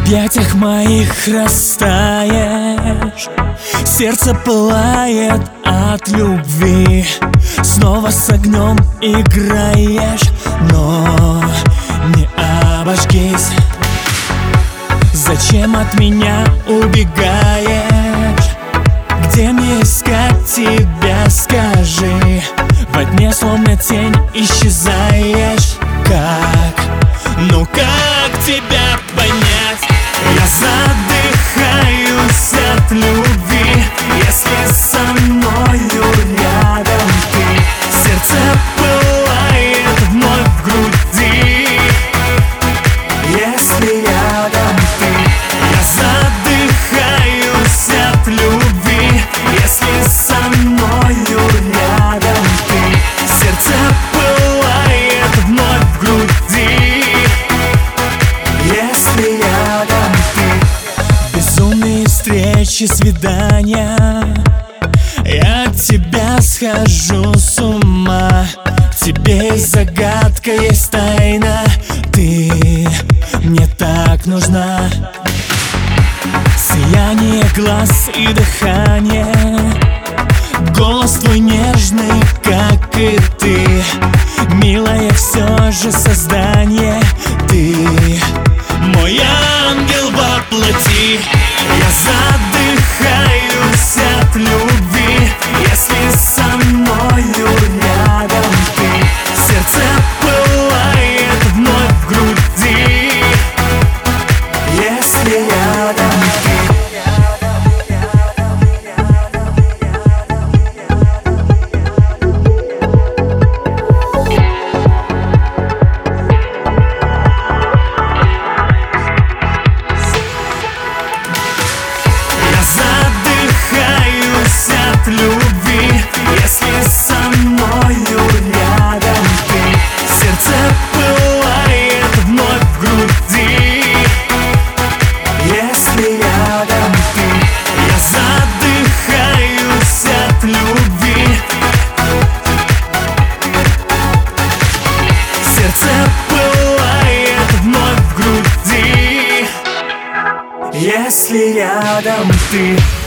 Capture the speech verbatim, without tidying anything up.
объятиях моих растаешь, сердце пылает от любви. Снова с огнем играешь, но не обожгись. Зачем от меня убегаешь? Где мне искать тебя, скажи? Во тьме словно тень исчезаешь. Как? Ну как тебя понять? Я задыхаюсь от любви. Если со мною рядом ты, сердце пылает вновь в груди. Если рядом ты, я задыхаюсь от любви. Если со мною рядом ты, сердце пылает вновь в груди. Если рядом ты. Безумные встречи, свидания, я от тебя схожу с ума. К тебе загадка, есть тайна. Ты мне так нужна. Сияние глаз и дыхание, голос твой нежный, как и ты. Милое все же создание. Ты мой ангел во плоти. Я задыхаюсь от любви. Если со мною рядом ты, сердце пылает вновь в груди. Если рядом ты. От любви, если со мною рядом ты, сердце пылает вновь в груди. Если рядом ты, я задыхаюсь от любви. Сердце пылает вновь в груди. Если рядом ты.